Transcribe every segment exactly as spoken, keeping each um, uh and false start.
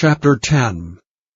Chapter ten.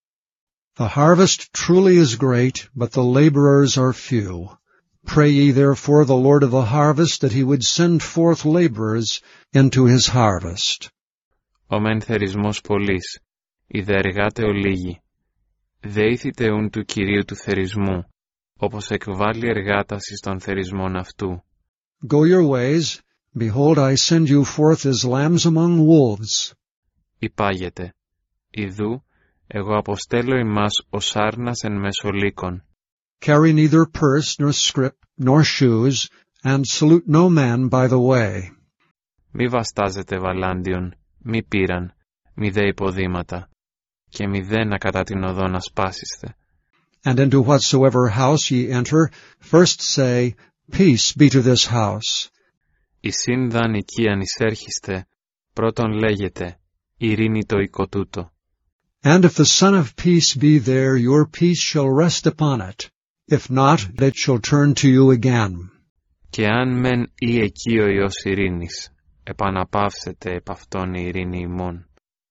The harvest truly is great, but the laborers are few. Pray ye therefore the Lord of the harvest that he would send forth laborers into his harvest. Ο μεν θερισμός πολλής, οι δε εργάτε ολίγοι. Δεήθητε ούν του Κυρίου του θερισμού, όπως εκβάλλει εργάτας εις των θερισμών αυτού. Go your ways, behold I send you forth as lambs among wolves. Υπάγετε, ιδού, εγώ αποστέλω ημάς ως άρνας εν μέσω λύκων. Carry neither purse nor scrip nor shoes, and salute no man by the way. Μη βαστάζετε βαλάντιον, μη πήραν, μη δε υποδήματα, και μη δε να κατά την οδόν ασπάσιστε. And into whatsoever house ye enter, first say, Peace be to this house. Εισήν δαν οικίαν εισέρχεστε, πρώτον λέγετε, ειρήνη το οίκο τούτο. And if the Son of Peace be there, your peace shall rest upon it. If not, it shall turn to you again. Και αν μεν ή εκεί ο Υιός ειρήνης, επαναπαύσετε επ' αυτόν η ειρήνη ημών.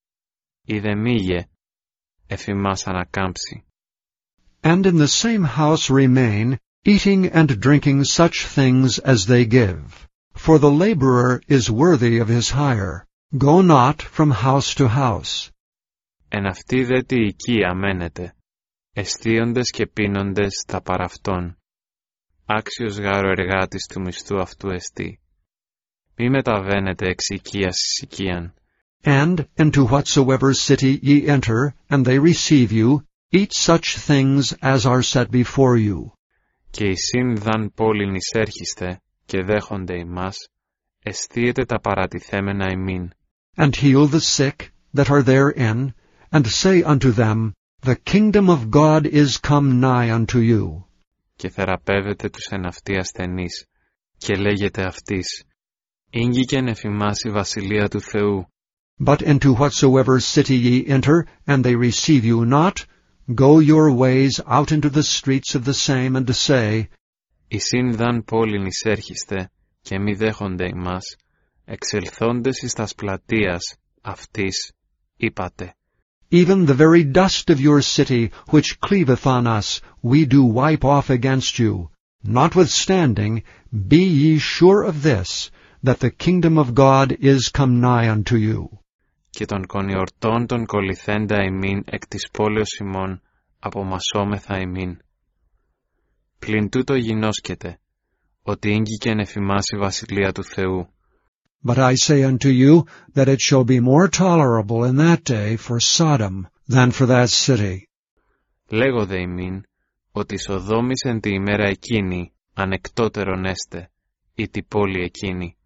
Ή δε μήγε, εφ' ημάς ανακάμψει. And in the same house remain, eating and drinking such things as they give. For the laborer is worthy of his hire. Go not from house to house. Εν αυτή δε τη οικία μένετε, εστίοντες και πίνοντες τα παραυτόν. Άξιος γάρο εργάτης του μισθού αυτού εστί. Μη μεταβαίνετε εξ οικίας εις οικίαν. And into whatsoever city ye enter, and they receive you, eat such things as are set before you. Και εισήν δαν πόλην εισέρχεστε, και δέχονται ημάς, εστίετε τα παρατηθέμενα ημίν. And heal the sick that are therein, and say unto them, The kingdom of God is come nigh unto you. Και θεραπεύετε τους εν αυτοί ασθενείς, και λέγεται αυτής, ήγγικεν εφ' ημάς η βασιλεία του Θεού. But into whatsoever city ye enter, and they receive you not, go your ways out into the streets of the same, and say, Εισήν δαν πόλην εισέρχεστε, και μη δέχονται ημάς, εξελθόντες εις τας πλατείας αυτής, είπατε, Even the very dust of your city, which cleaveth on us, we do wipe off against you. Notwithstanding, be ye sure of this, that the kingdom of God is come nigh unto you. Και των κονιορτών των κολληθέντα ημίν εκ της πόλεως ημών, απομασόμεθα ημίν. Πλην τούτο γινώσκεται, ότι ήγγικεν εφ' ημάς η βασιλεία του Θεού. But I say unto you, that it shall be more tolerable in that day for Sodom than for that city. Λέγω δε ημίν, ότι Σοδόμης εν τη ημέρα εκείνη, ανεκτότερον έστε, ή τη πόλη εκείνη.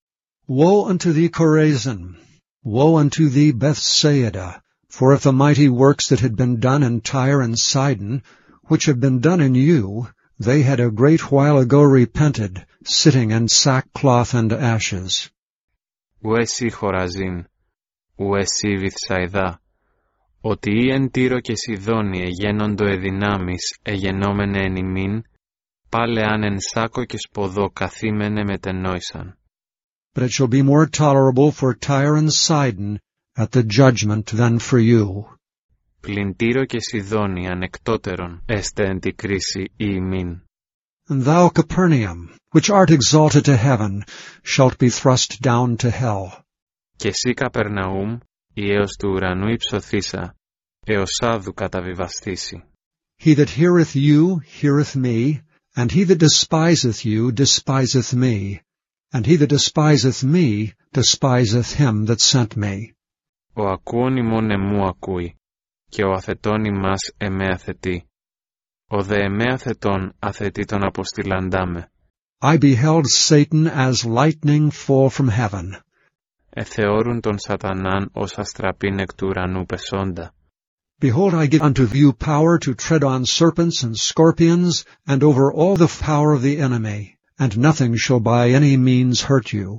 Woe unto thee, Chorazin! Woe unto thee, Bethsaida! For if the mighty works that had been done in Tyre and Sidon, which have been done in you, they had a great while ago repented, sitting in sackcloth and ashes. Ου εσύ Χοραζίν, ου εσύ Βηθσαϊδά, ότι ή εν Τύρο και Σιδώνη εγένοντο εδυνάμεις εγενόμενε εν ημίν, πάλε αν εν σάκο και σποδό καθήμενε μετενόησαν. But it shall be more tolerable for Tyre and Sidon at the judgment than for you. Πλην Τύρο και Σιδώνη ανεκτότερον έστε εν τη κρίση ή ημίν. And thou, Capernaum, which art exalted to heaven, shalt be thrust down to hell. Και εσύ Καπερναούμ, η έως του ουρανού υψωθήσα, έως άδου καταβιβαστήσει. He that heareth you heareth me, and he that despiseth you despiseth me, and he that despiseth me despiseth him that sent me. Ο ακούων ημών εμού ακούει, και ο αθετών ημάς εμέ αθετεί. Ο δε εμέ αθετών αθετεί τον αποστηλαντάμε. I beheld Satan as lightning fall from heaven. Εθεώρουν τον σατανάν ως αστραπήν εκ του ουρανού πεσόντα. Behold, I give unto you power to tread on serpents and scorpions, and over all the power of the enemy, and nothing shall by any means hurt you.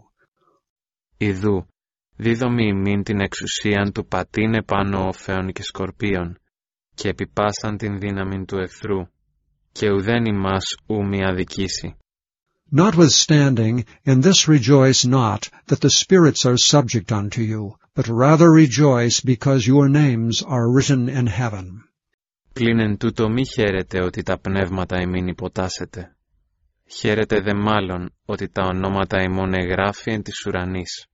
Ιδού, δίδομη ημίν την εξουσίαν του πατήν επάνω όφεων και σκορπίων, και επιπάσαν την δύναμην του εχθρού, και ουδέν ημάς ου μη αδικήσει. Notwithstanding, in this rejoice not, that the spirits are subject unto you, but rather rejoice because your names are written in heaven. Πλην εν τούτο μη χαίρετε ότι τα πνεύματα ημίν υποτάσσετε. Χαίρετε δε μάλλον ότι τα ονόματα ημών εγγράφει εν της ουρανής.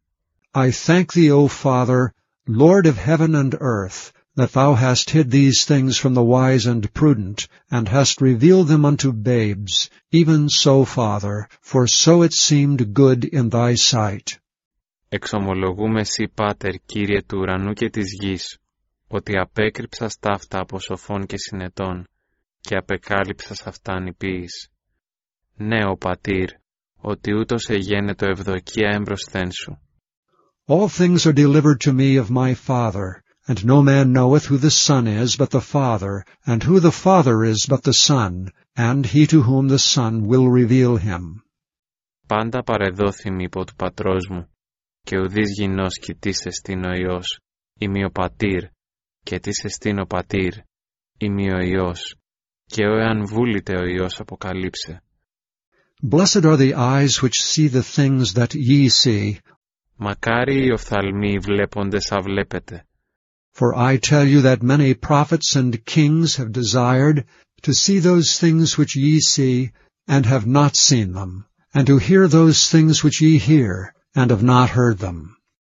I thank thee, O Father, Lord of heaven and earth, that thou hast hid these things from the wise and prudent, and hast revealed them unto babes, even so, Father, for so it seemed good in thy sight. Εξομολογούμε σοι, Πάτερ, Κύριε του ουρανού και της γης, ότι απέκρυψας ταύτα από σοφών και συνετών, και απεκάλυψας αυτά νηπίης. Ναι, ο Πατήρ, ότι ούτως εγένετο ευδοκία εμπροσθέν σου. All things are delivered to me of my Father, and no man knoweth who the Son is but the Father, and who the Father is but the Son, and he to whom the Son will reveal him. Πάντα παρεδόθημη υπό του Πατρός μου, και ουδείς γινός κι τίς εστίν ο Υιός, ημί ο Πατήρ, και τίς εστίν ο Πατήρ, ημί ο Υιός, και ο εάν βούλητε ο Υιός αποκαλύψε. Blessed are the eyes which see the things that ye see. Μακάρι οι οφθαλμοί βλέποντες αβλέπετε. For I tell you that many prophets and kings have desired to see those things which ye see, and have not seen them, and to hear those things which ye hear, and have not heard them.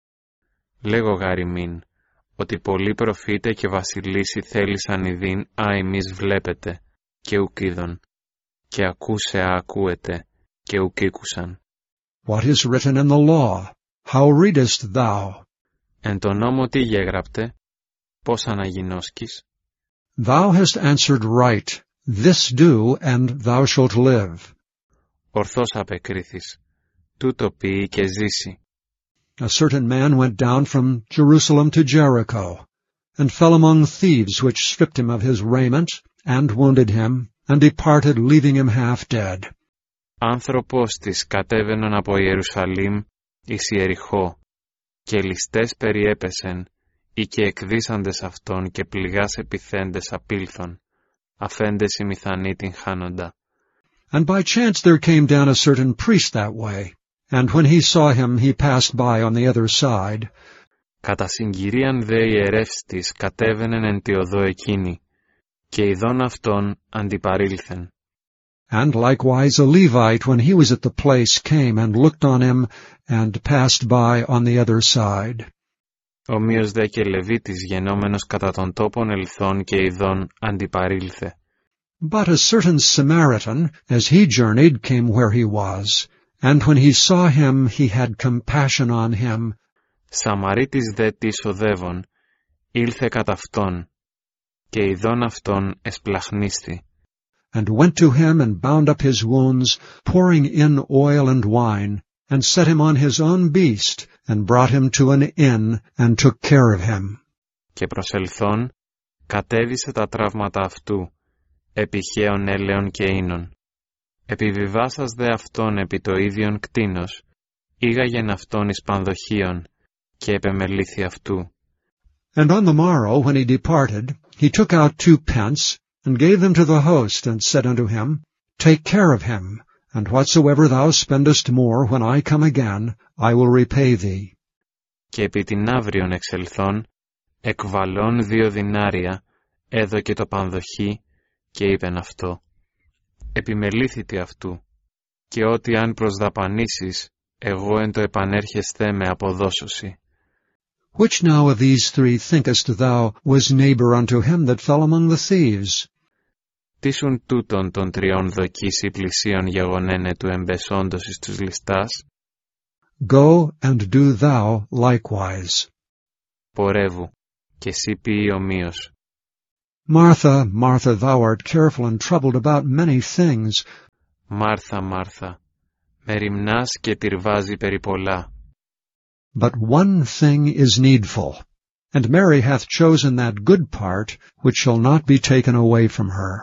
Λέγω γαριμήν, ότι πολλοί προφήτε και βασιλείς θέλησαν ειδήν, α εμείς βλέπετε, και ουκ είδον, και ακούσε α ακούετε, και ουκ ήκουσαν. What is written in the law? How readest thou? Εν το νόμο τι γέγραπτε, πώς αναγινώσκεις? Thou hast answered right. This do, and thou shalt live. Ορθώς απεκρίθης, τούτο ποιεί και ζήσει. A certain man went down from Jerusalem to Jericho, and fell among thieves, which stripped him of his raiment, and wounded him, and departed, leaving him half dead. Άνθρωπος της κατέβαινον από Ιερουσαλήμ εις Ιεριχώ, και ληστές περιέπεσεν, ή και εκδίσαντες αυτόν και πληγάς επιθέντες απήλθον, αφέντες οι μηθανοί την χάνοντα. And by chance there came down a certain priest that way, and when he saw him, he passed by on the other side. Κατά συγκυρίαν δε ιερεύς της κατέβαινεν εν τη οδό εκείνη, και ειδών αυτόν αντιπαρήλθεν. And likewise a Levite, when he was at the place, came and looked on him, and passed by on the other side. Ομοίως δε και Λεβίτης γενόμενος κατά τον τόπον ελθόν και ειδών αντιπαρήλθε. But a certain Samaritan, as he journeyed, came where he was, and when he saw him, he had compassion on him. Σαμαρίτης δε της οδεύων, ήλθε κατά αυτόν, και ειδών αυτόν εσπλαχνίστη. And went to him and bound up his wounds, pouring in oil and wine, and set him on his own beast, and brought him to an inn, and took care of him. Και προσελθόν, κατέβησε τα τραύματα αυτού, επιχαίων έλεων και ίνων. Επιβιβάσας δε αυτόν επί το ίδιον κτίνος, ήγαγεν αυτόν εις πανδοχείων, και επεμελήθη αυτού. And on the morrow, when he departed, he took out two pence, and gave them to the host, and said unto him, Take care of him, and whatsoever thou spendest more, when I come again, I will repay thee. Και επί την αύριον εξελθών, εκβαλών δύο δινάρια, έδωκε το πανδοχή, και είπεν αυτό. Επιμελήθητη αυτού, και ότι αν προσδαπανήσεις, εγώ εν το επανέρχεσθέ με αποδώσωση. Which now of these three thinkest thou was neighbor unto him that fell among the thieves? Τίσουν τούτων των τριών δοκίσει πλησίων γεγονένε του εμπεσόντος εις τους ληστάς? Go and do thou likewise. Πορεύου, και σύ ποιη ομοίως. Martha, Martha, thou art careful and troubled about many things. Μάρθα, Μάρθα, μεριμνάς και τυρβάζει περί πολλά. But one thing is needful, and Mary hath chosen that good part, which shall not be taken away from her.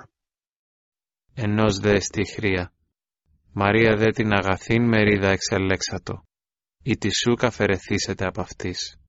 Ενός δε εστί χρία. Μαρία δε την αγαθήν μερίδα εξελέξατο. Η τη σου καφερεθήσετε απ' αυτής.